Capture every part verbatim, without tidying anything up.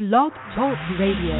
Blog Talk Radio.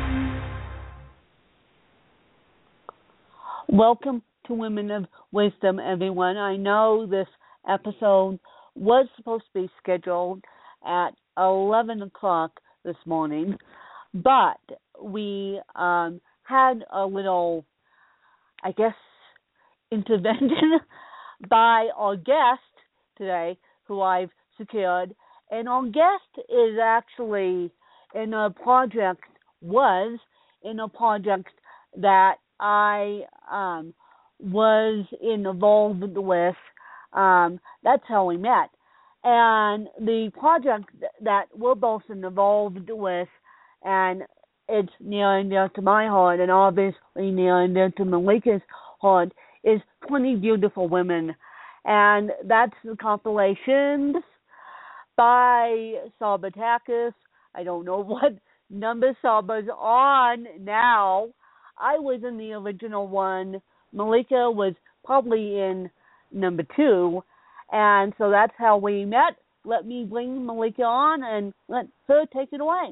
Welcome to Women of Wisdom, everyone. I know this episode was supposed to be scheduled at eleven o'clock this morning, but we um, had a little, I guess, intervention by our guest today, who I've secured. And our guest is actually in a project, was in a project that I um, was involved with. Um, that's how we met. And the project that we're both involved with, and it's near and dear to my heart, and obviously near and dear to Malika's heart, is twenty Beautiful Women. And that's the compilations by Sabatakis. I don't know what number Saba's on now. I was in the original one. Malika was probably in number two. And so that's how we met. Let me bring Malika on and let her take it away.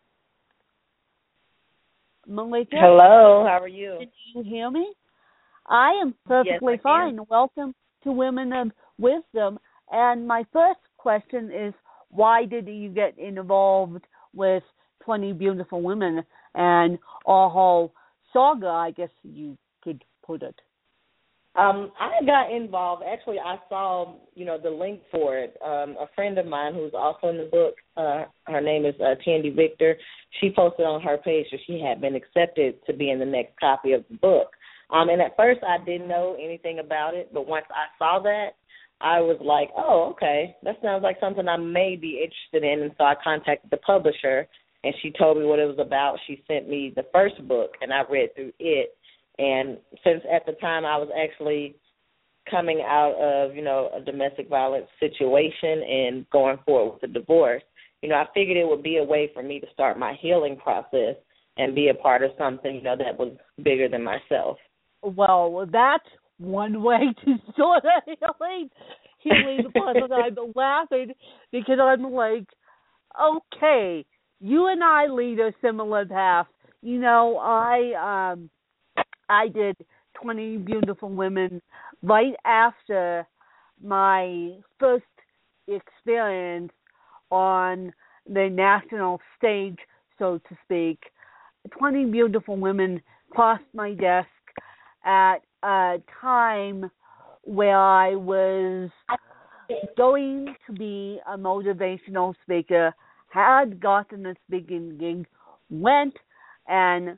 Malika? Hello, how are you? Can you hear me? I am perfectly yes, I fine. can. Welcome to Women of Wisdom. And my first question is, why did you get involved with twenty Beautiful Women and our whole saga, I guess you could put it? Um, I got involved. Actually, I saw, you know, the link for it. Um, a friend of mine who's also in the book, uh, her name is uh, Tandy Victor, she posted on her page that she had been accepted to be in the next copy of the book. Um, and at first I didn't know anything about it, but once I saw that, I was like, oh, okay, that sounds like something I may be interested in. And so I contacted the publisher, and she told me what it was about. She sent me the first book, and I read through it. And since at the time I was actually coming out of, you know, a domestic violence situation and going forward with a divorce, you know, I figured it would be a way for me to start my healing process and be a part of something, you know, that was bigger than myself. Well, that's one way to sort of healing, healing the process. I'm laughing because I'm like, okay, you and I lead a similar path. You know, I um, I did twenty Beautiful Women right after my first experience on the national stage, so to speak. twenty Beautiful Women crossed my desk at a time where I was going to be a motivational speaker, had gotten a speaking gig, went and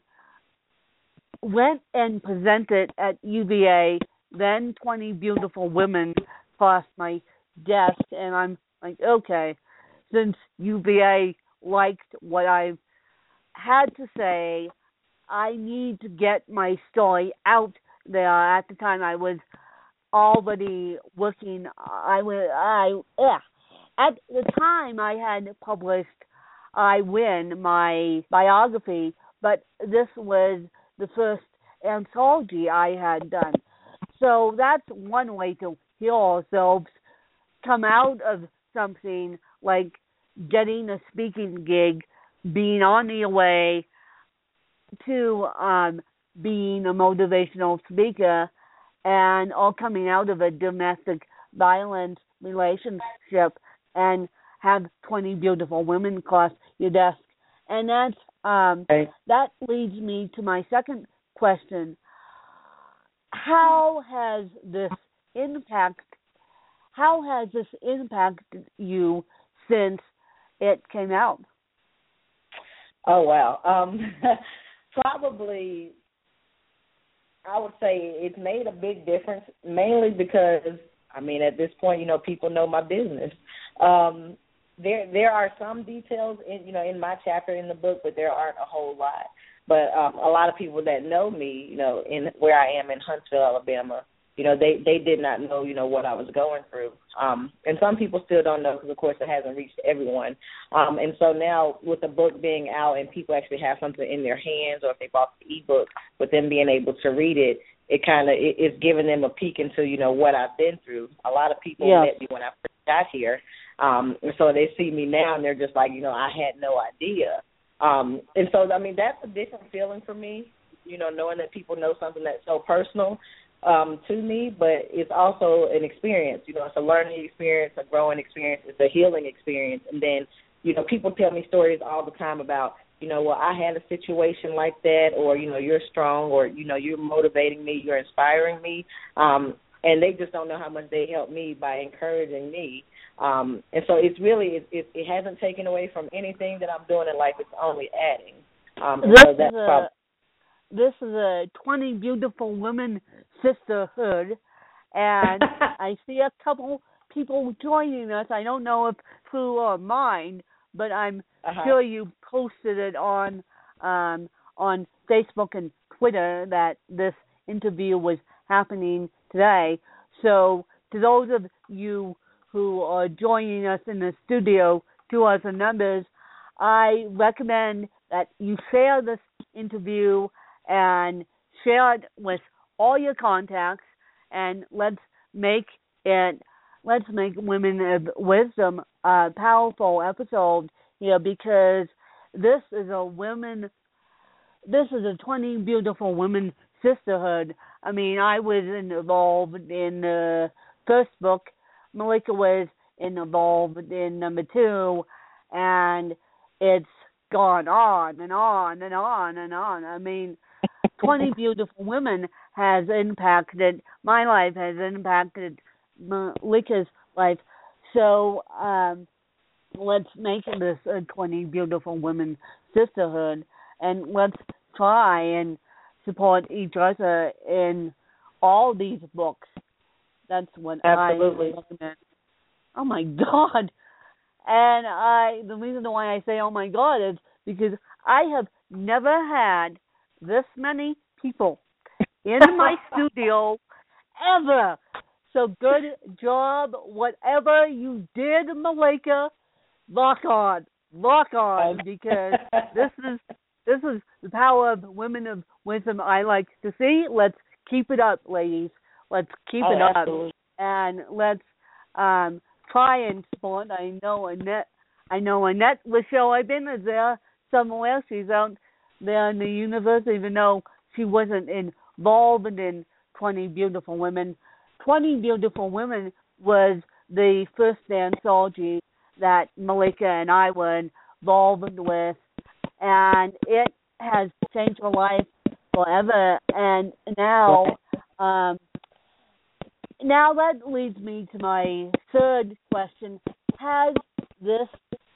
went and presented at U V A, then twenty Beautiful Women crossed my desk, and I'm like, okay, since U V A liked what I had to say, I need to get my story out there. At the time, I was already working. I was I yeah. At the time, I had published I Win, my biography, but this was the first anthology I had done. So that's one way to heal ourselves, come out of something like getting a speaking gig, being on your way to um, being a motivational speaker, and all coming out of a domestic violence relationship and have twenty Beautiful Women cross your desk. And that's um, right. that leads me to my second question. How has this impact, how has this impacted you since it came out? Oh, wow. Um, probably, I would say it's made a big difference, mainly because, I mean, at this point, you know, people know my business. Um, there there are some details, in you know, in my chapter in the book, but there aren't a whole lot. But um, a lot of people that know me, you know, in where I am in Huntsville, Alabama, you know, they, they did not know, you know, what I was going through. Um, and some people still don't know because, of course, it hasn't reached everyone. Um, and so now with the book being out and people actually have something in their hands, or if they bought the ebook, with them being able to read it, it kind of it, it's giving them a peek into, you know, what I've been through. A lot of people yeah. met me when I first got here. Um, and so they see me now and they're just like, you know, I had no idea. Um, and so, I mean, that's a different feeling for me, you know, knowing that people know something that's so personal um, to me, but it's also an experience. You know, it's a learning experience, a growing experience, it's a healing experience. And then, you know, people tell me stories all the time about, you know, well, I had a situation like that, or, you know, you're strong, or, you know, you're motivating me, you're inspiring me. Um, and they just don't know how much they help me by encouraging me. Um, and so it's really, it, it, it hasn't taken away from anything that I'm doing in life. It's only adding. Um, this, so that's is a, probably, this is a twenty Beautiful Women Sisterhood, and I see a couple people joining us. I don't know if through or mine, but I'm uh-huh. sure you posted it on um, on Facebook and Twitter that this interview was happening today. So to those of you who are joining us in the studio, to us and members, I recommend that you share this interview and share it with all your contacts, and let's make it, let's make Women of Wisdom a powerful episode here, because this is a women, this is a twenty Beautiful Women Sisterhood. I mean, I was involved in the first book, Malika was involved in number two, and it's gone on and on and on and on. I mean, twenty Beautiful Women has impacted my life, has impacted Malika's life. So um, let's make this a twenty Beautiful Women Sisterhood, and let's try and support each other in all these books. That's what Absolutely. I recommend. Oh my God! And I, the reason why I say "oh my God" is because I have never had this many people in my studio ever. So good job, whatever you did, Malika. Lock on, lock on, because this is this is the power of Women of Wisdom I like to see. Let's keep it up, ladies. Let's keep oh, it up, absolutely. and let's um, try and spawn. I know Annette. I know Annette Lachelle. I've been there somewhere. She's out there in the universe, even though she wasn't involved in twenty Beautiful Women. twenty Beautiful Women was the first anthology that Malika and I were involved with, and it has changed her life forever. And now, um, now that leads me to my third question: Has this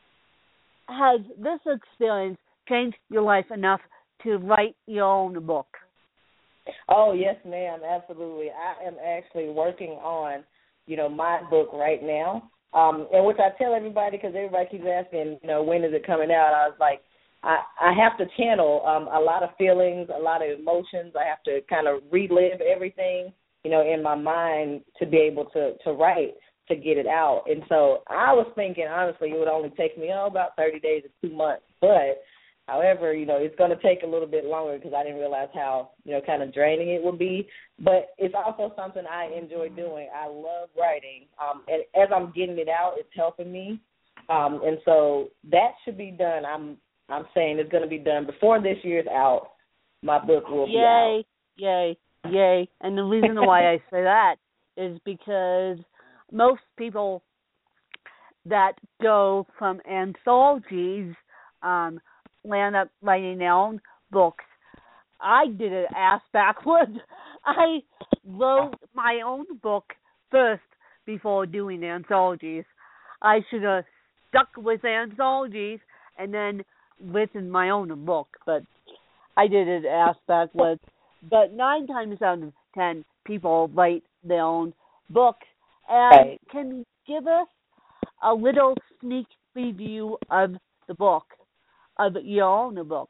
has this experience changed your life enough to write your own book? Oh, yes, ma'am, absolutely. I am actually working on, you know, my book right now, um, and which I tell everybody, because everybody keeps asking, you know, when is it coming out? I was like, I, I have to channel um, a lot of feelings, a lot of emotions. I have to kind of relive everything, you know, in my mind to be able to, to write, to get it out. And so I was thinking, honestly, it would only take me, oh, about thirty days or two months. But, however, you know, it's going to take a little bit longer because I didn't realize how, you know, kind of draining it would be. But it's also something I enjoy doing. I love writing. Um, and as I'm getting it out, it's helping me. Um, and so that should be done. I'm I'm saying it's going to be done before this year's out. My book will be out. Yay, yay, yay. And the reason why I say that is because most people that go from anthologies um, land up writing their own books. I did it ass backwards. I wrote my own book first before doing anthologies. I should have stuck with anthologies and then written my own book, but I did it ass backwards. But nine times out of ten, people write their own books. And right. Can you give us a little sneak preview of the book, of your own book?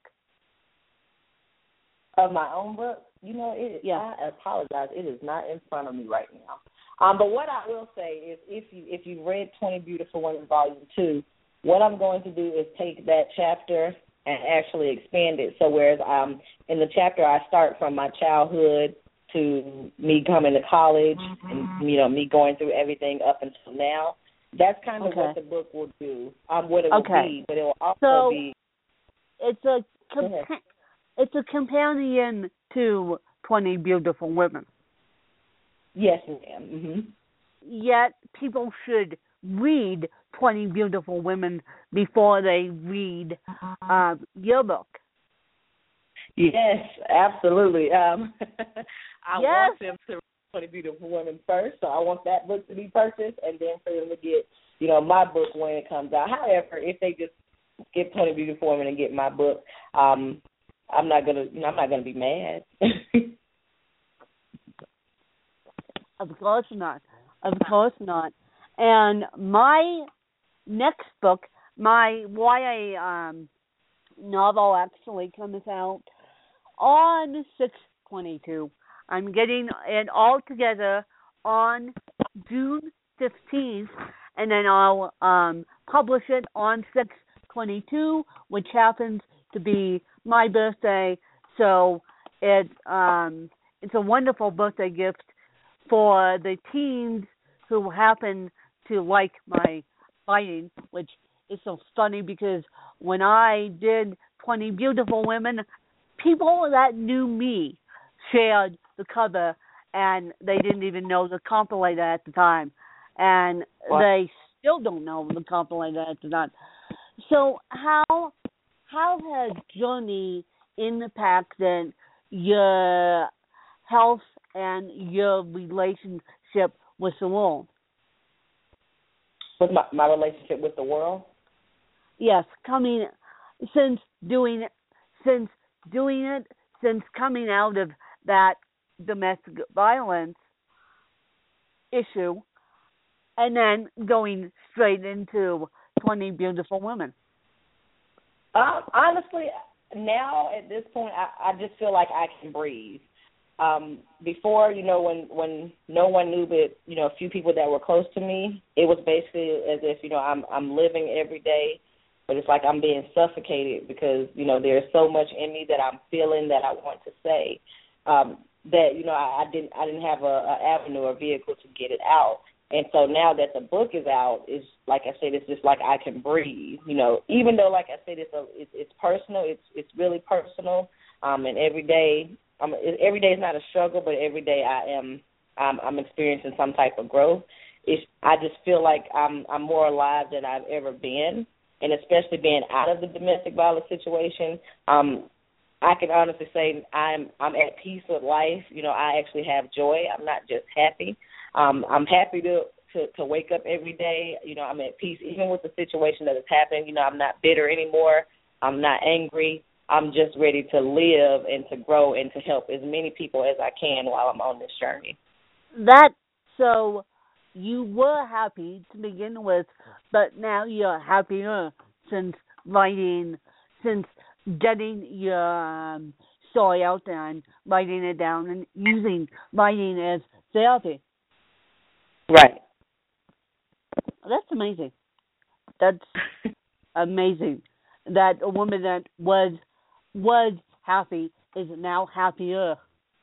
Of my own book? You know, it, yeah. I apologize. It is not in front of me right now. Um, but what I will say is if you if you've read twenty Beautiful Women Volume two, what I'm going to do is take that chapter and actually expand it. So whereas um, in the chapter I start from my childhood to me coming to college mm-hmm. and, you know, me going through everything up until now, that's kind of okay. what the book will do, um, what it will okay. be. But it will also so be... it's a compa- it's a companion to twenty Beautiful Women. Yes, ma'am. Mm-hmm. Yet people should read twenty Beautiful Women before they read uh, your book. Yes, absolutely. Um, I yes. want them to read twenty Beautiful Women first, so I want that book to be purchased, and then for them to get, you know, my book when it comes out. However, if they just get twenty Beautiful Women and get my book, um, I'm not gonna, you know, I'm not gonna be mad. Of course not. Of course not. And my next book, my Y A um, novel actually comes out on six twenty-two. I'm getting it all together on June fifteenth, and then I'll um, publish it on six twenty-two, which happens to be my birthday. So it um, it's a wonderful birthday gift for the teens who happen to like my writing, which is so funny because when I did twenty Beautiful Women, people that knew me shared the cover, and they didn't even know the compilator at the time, and what? They still don't know the compilator at the time. So how how has journey impacted your health and your relationship with the world? With my, my relationship with the world? Yes, coming since doing it, since doing it, since coming out of that domestic violence issue, and then going straight into twenty Beautiful Women. Um, honestly, now at this point, I, I just feel like I can breathe. Um, before, you know, when, when no one knew but, you know, a few people that were close to me, it was basically as if, you know, I'm I'm living every day, but it's like I'm being suffocated because, you know, there's so much in me that I'm feeling that I want to say um, that, you know, I, I didn't I didn't have a, a avenue or vehicle to get it out. And so now that the book is out, it's like I said, it's just like I can breathe, you know, even though, like I said, it's a, it's, it's personal, it's it's really personal, um, and every day, I'm, every day is not a struggle, but every day I am, I'm, I'm experiencing some type of growth. It's, I just feel like I'm, I'm more alive than I've ever been, and especially being out of the domestic violence situation, um, I can honestly say I'm, I'm at peace with life. You know, I actually have joy. I'm not just happy. Um, I'm happy to, to, to wake up every day. You know, I'm at peace even with the situation that is happening. You know, I'm not bitter anymore. I'm not angry. I'm just ready to live and to grow and to help as many people as I can while I'm on this journey. That, so you were happy to begin with, but now you're happier since writing, since getting your um, story out there and writing it down and using writing as therapy. Right. That's amazing. That's amazing. That a woman that was was happy is now happier.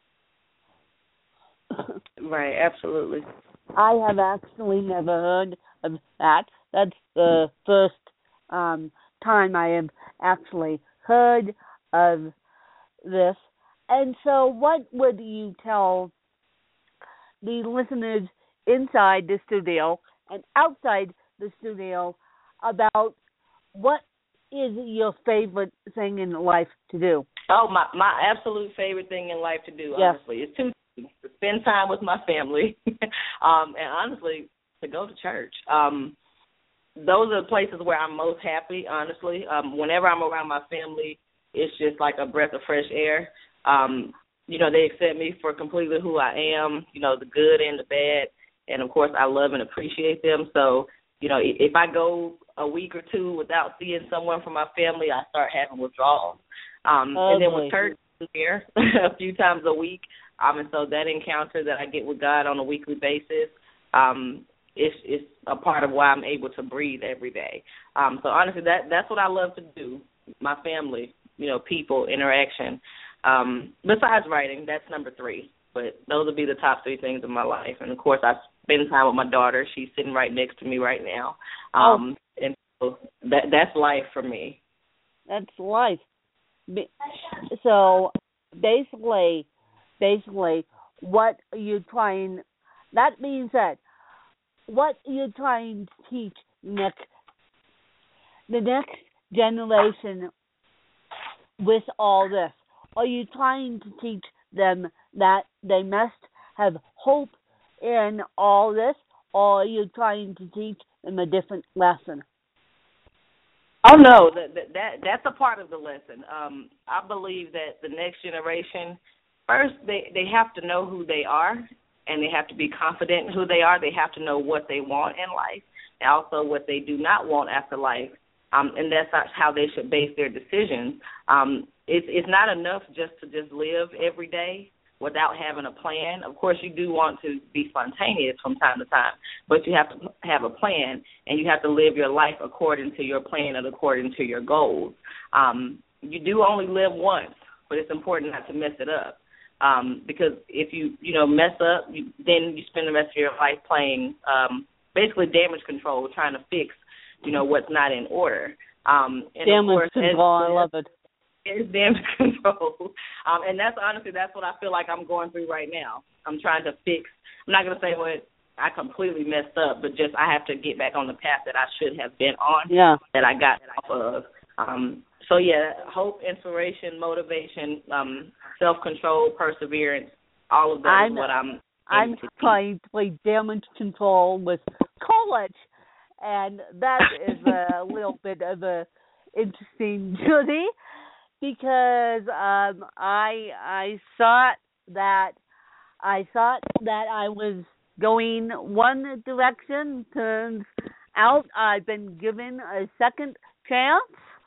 Right, absolutely. I have actually never heard of that. That's the first um, time I have actually heard of this. And so what would you tell the listeners inside the studio and outside the studio about what is your favorite thing in life to do? Oh, my, my absolute favorite thing in life to do, yes. honestly, is two things. To spend time with my family um, and, honestly, to go to church. Um, those are the places where I'm most happy, honestly. Um, whenever I'm around my family, it's just like a breath of fresh air. Um, you know, they accept me for completely who I am, you know, the good and the bad. And, of course, I love and appreciate them. So, you know, if I go a week or two without seeing someone from my family, I start having withdrawals. Um, and then with church, here a few times a week. Um, and so that encounter that I get with God on a weekly basis, um, it's, it's a part of why I'm able to breathe every day. Um, so, honestly, that that's what I love to do, my family, you know, people, interaction. Um, besides writing, that's number three. But those would be the top three things in my life. And, of course, I spend time with my daughter. She's sitting right next to me right now. Um, oh. And so that that's life for me. That's life. Be- So basically, basically, what you're trying, that means that what you're trying to teach next, the next generation with all this, are you trying to teach them that they must have hope in all this, or are you trying to teach them a different lesson? Oh no, that, that that that's a part of the lesson. Um, I believe that the next generation, first they they have to know who they are, and they have to be confident in who they are. They have to know what they want in life, and also what they do not want after life. Um, and that's not how they should base their decisions. Um, it's it's not enough just to just live every day without having a plan. Of course, you do want to be spontaneous from time to time, but you have to have a plan, and you have to live your life according to your plan and according to your goals. Um, you do only live once, but it's important not to mess it up, um, because if you, you know, mess up, you, then you spend the rest of your life playing um, basically damage control, trying to fix, you know, what's not in order. Um, and Damage of course, control, as, I love it. It's damage control. Um, and that's honestly, that's what I feel like I'm going through right now. I'm trying to fix, I'm not going to say what I completely messed up, but just I have to get back on the path that I should have been on, Yeah. that I got off of. Um, so, yeah, hope, inspiration, motivation, um, self-control, perseverance, all of that I'm, is what I'm I'm to trying to play damage control with college, and that is a little bit of a interesting journey, because um, I I thought that I thought that I was going one direction. Turns out I've been given a second chance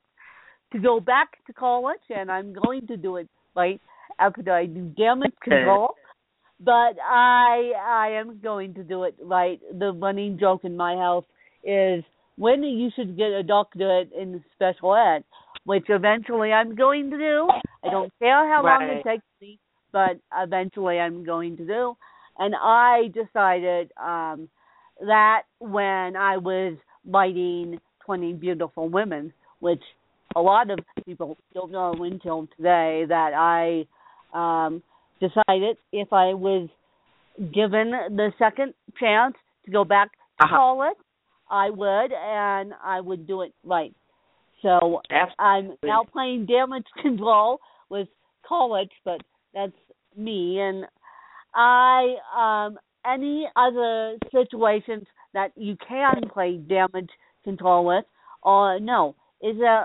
to go back to college, and I'm going to do it right after I do damage control. But I I am going to do it right. The running joke in my house is when you should get a doctorate in special ed, which eventually I'm going to do. I don't care how long Right. it takes me, but eventually I'm going to do. And I decided um, that when I was writing twenty Beautiful Women, which a lot of people don't know until today, that I um, decided if I was given the second chance to go back to Uh-huh. college, I would, and I would do it right. So Absolutely. I'm now playing damage control with college, but that's me. And I, um, any other situations that you can play damage control with, or no, is there,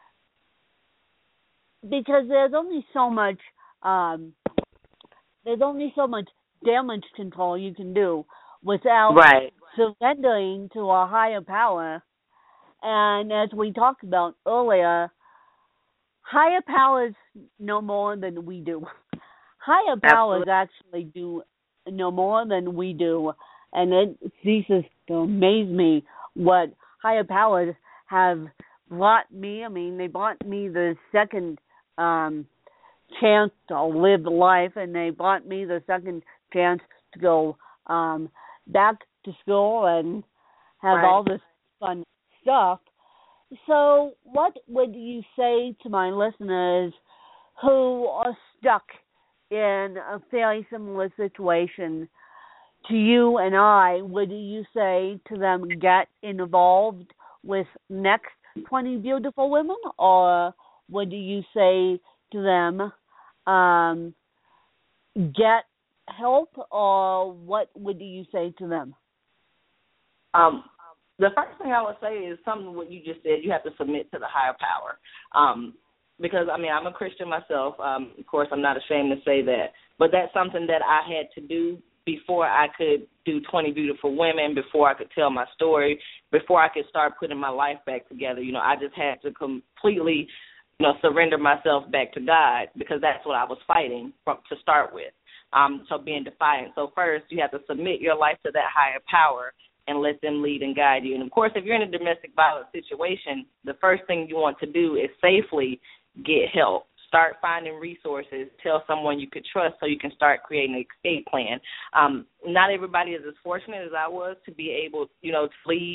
because there's only so much, um, there's only so much damage control you can do without Right. surrendering to a higher power. And as we talked about earlier, higher powers know more than we do. Higher powers Absolutely. actually do know more than we do. And it ceases to amaze me what higher powers have brought me. I mean, they brought me the second um, chance to live life, and they brought me the second chance to go um, back to school and have Right. all this fun stuff. So what would you say to my listeners who are stuck in a very similar situation to you and I? Would you say to them, get involved with Next twenty Beautiful Women? Or would you say to them, um, get help? Or what would you say to them? Um, the first thing I would say is something what you just said. You have to submit to the higher power. Um, because, I mean, I'm a Christian myself. Um, of course, I'm not ashamed to say that. But that's something that I had to do before I could do twenty Beautiful Women, before I could tell my story, before I could start putting my life back together. You know, I just had to completely, you know, surrender myself back to God, because that's what I was fighting from, to start with. Um, so being defiant. So first, you have to submit your life to that higher power and let them lead and guide you. And, of course, if you're in a domestic violence situation, the first thing you want to do is safely get help. Start finding resources. Tell someone you could trust so you can start creating an escape plan. Um, not everybody is as fortunate as I was to be able, you know, to leave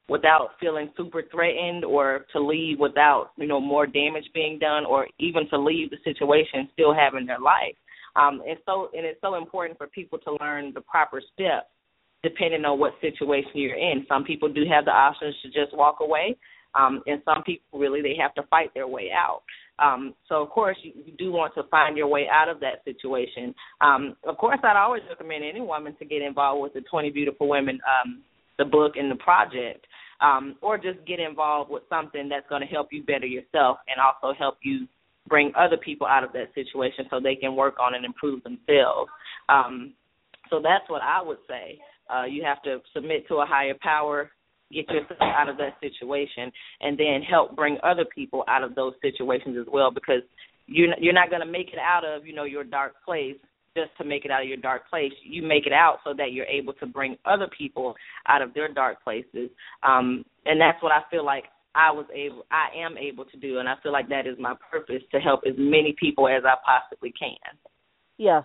without feeling super threatened, or to leave without, you know, more damage being done, or even to leave the situation still having their life. Um, and so, and it's so important for people to learn the proper steps depending on what situation you're in. Some people do have the options to just walk away, um, and some people really, they have to fight their way out. Um, so, of course, you, you do want to find your way out of that situation. Um, of course, I'd always recommend any woman to get involved with the twenty Beautiful Women, um, the book and the project, um, or just get involved with something that's going to help you better yourself and also help you bring other people out of that situation so they can work on and improve themselves. Um, so that's what I would say. Uh, you have to submit to a higher power, get yourself out of that situation, and then help bring other people out of those situations as well, because you're, you're not going to make it out of, you know, your dark place just to make it out of your dark place. You make it out so that you're able to bring other people out of their dark places. Um, and that's what I feel like I was able, I am able to do, and I feel like that is my purpose, to help as many people as I possibly can. Yes.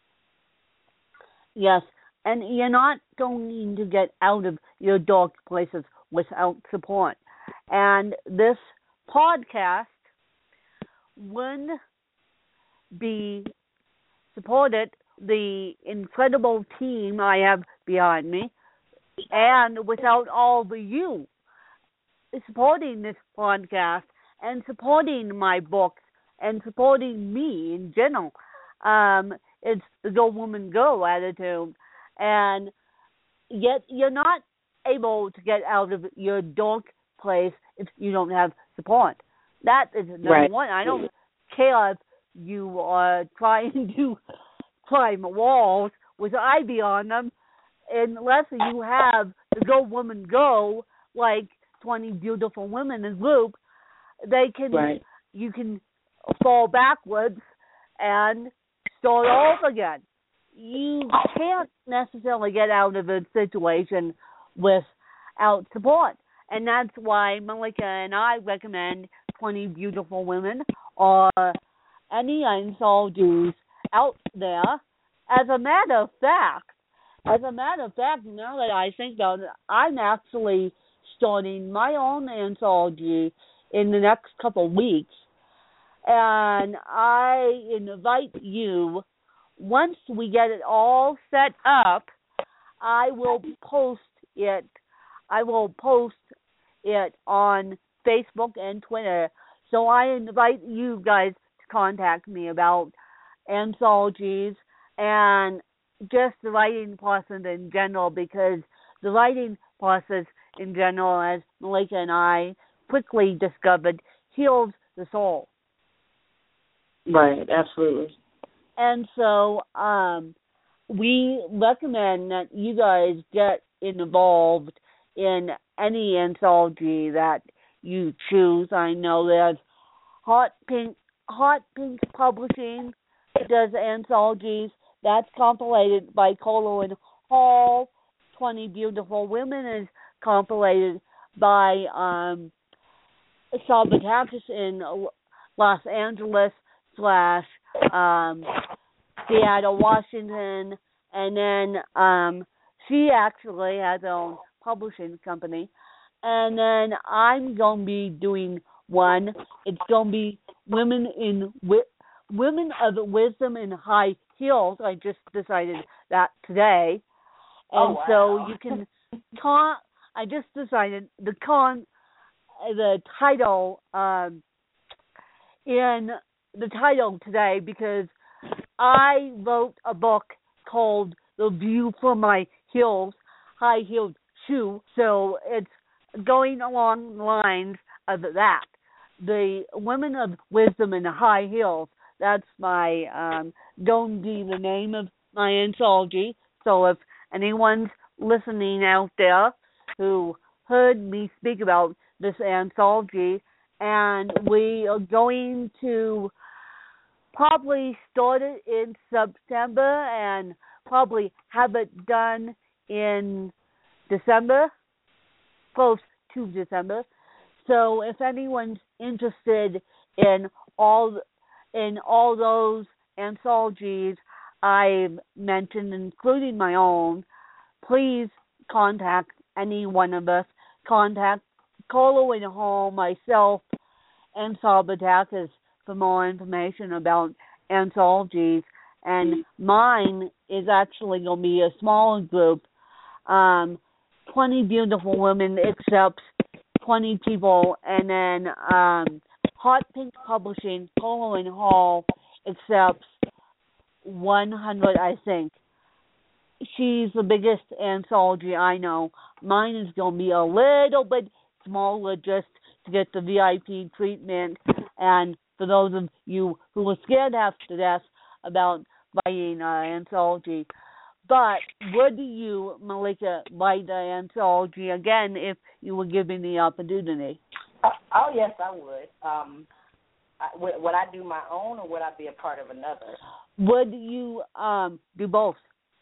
Yes. And you're not going to get out of your dark places without support. And this podcast would be supported, the incredible team I have behind me, and without all of you supporting this podcast and supporting my books and supporting me in general. Um, it's the Go Woman Go attitude. And yet you're not able to get out of your dark place if you don't have support. That is number right. one. I don't care if you are trying to climb walls with ivy on them, unless you have the Go Woman Go, like twenty Beautiful Women in group. They can, right. you can fall backwards and start off again. You can't necessarily get out of a situation without support. And that's why Malika and I recommend twenty Beautiful Women or any anthologies out there. As a matter of fact, as a matter of fact, now that I think about it, I'm actually starting my own anthology in the next couple of weeks. And I invite you, once we get it all set up, I will post it. I will post it on Facebook and Twitter. So I invite you guys to contact me about anthologies and just the writing process in general, because the writing process in general, as Malika and I quickly discovered, heals the soul. Right, absolutely. And so um, we recommend that you guys get involved in any anthology that you choose. I know that Hot Pink Hot Pink Publishing does anthologies. That's compilated by Colo and Hall. twenty Beautiful Women is compilated by um, Sabatakis in Los Angeles slash um, Seattle, Washington, and then um, she actually has her own publishing company. And then I'm going to be doing one. It's going to be Women in wi- Women of Wisdom in High Heels. I just decided that today. And oh, wow. so you can con. I just decided the con, the title um, in the title today, because I wrote a book called The View from My Heels, High Heeled Shoe. So it's going along the lines of that. The Women of Wisdom in High Heels. That's my um, going to be the name of my anthology. So if anyone's listening out there who heard me speak about this anthology, and we are going to probably start it in September and probably have it done in December, close to December. So if anyone's interested in all in all those anthologies I've mentioned, including my own, please contact any one of us. contact Colo and Hall, myself, and Sabatakis for more information about anthologies. And mine is actually going to be a smaller group. Um, twenty Beautiful Women accepts twenty people, and then um, Hot Pink Publishing, Colo and Hall accepts one hundred, I think. She's the biggest anthology I know. Mine is going to be a little bit smaller just to get the V I P treatment. And for those of you who were scared half to death about writing an anthology. But would you, Malika, write the anthology again if you were given the opportunity? Uh, oh, yes, I would. Um, I, would. Would I do my own, or would I be a part of another? Would you um, do both?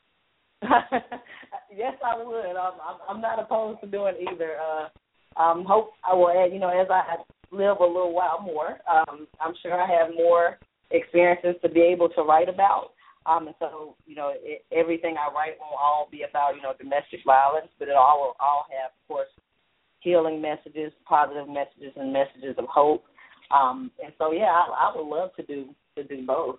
Yes, I would. Um, I'm, I'm not opposed to doing either. Uh, um, hope I will add, you know, as I live a little while more, um, I'm sure I have more experiences to be able to write about. Um, and so, you know, it, everything I write won't all be about, you know, domestic violence, but it all will all have, of course, healing messages, positive messages, and messages of hope. Um, and so, yeah, I, I would love to do to do both.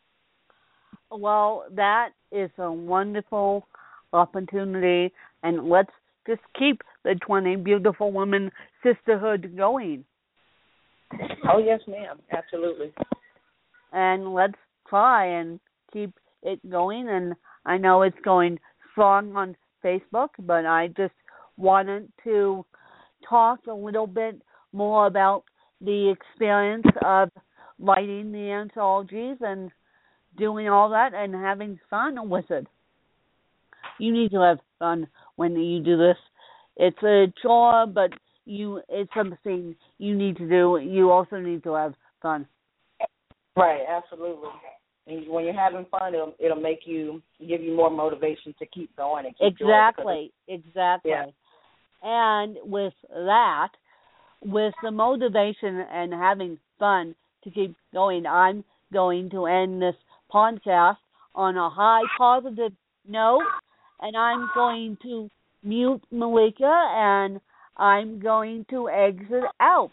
Well, that is a wonderful opportunity, and let's just keep the twenty Beautiful Women sisterhood going. Oh, yes, ma'am, absolutely. And let's try and keep it going, and I know it's going strong on Facebook, but I just wanted to talk a little bit more about the experience of writing the anthologies and doing all that and having fun with it. You need to have fun when you do this. It's a chore, but you it's something you need to do. You also need to have fun. Right, absolutely. And when you're having fun, it'll it'll make you give you more motivation to keep going and keep exactly, doing exactly. Yeah. And with that, with the motivation and having fun to keep going, I'm going to end this podcast on a high positive note, and I'm going to mute Malika, and I'm going to exit out.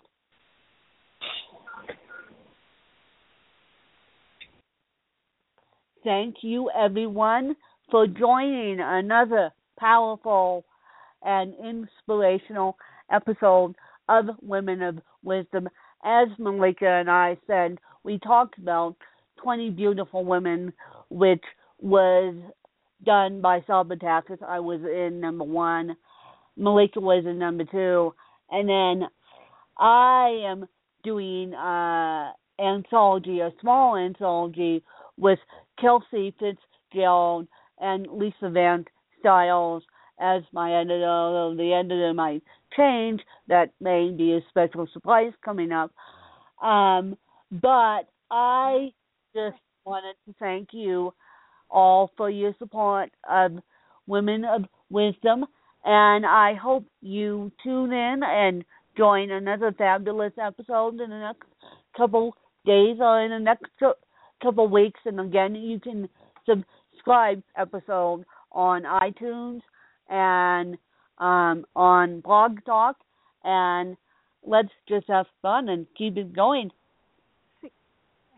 Thank you, everyone, for joining another powerful and inspirational episode of Women of Wisdom. As Malika and I said, we talked about twenty Beautiful Women, which was done by Sabatakis. I was in number one. Malika was in number two. And then I am doing an anthology, a small anthology, with Kelsey Fitzgerald and Lisa Van Styles as my editor, although the editor might change. That may be a special surprise coming up. Um, but I just wanted to thank you all for your support of Women of Wisdom, and I hope you tune in and join another fabulous episode in the next couple days or in the next couple weeks. And again, you can subscribe episode on iTunes and um, on Blog Talk, and let's just have fun and keep it going.